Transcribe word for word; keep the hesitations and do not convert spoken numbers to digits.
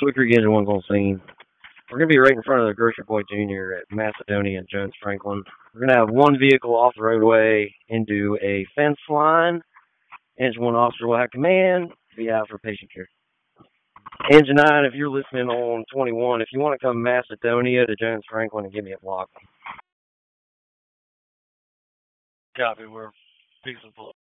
Quick Creek Engine One's on scene. We're going to be right in front of the Grocery Boy Junior at Macedonia and Jones Franklin. We're going to have one vehicle off the roadway into a fence line. Engine One officer will have command. Be out for patient care. Engine Nine, if you're listening on twenty-one, if you want to come Macedonia to Jones Franklin and give me a block. Copy. We're fixing to pull up.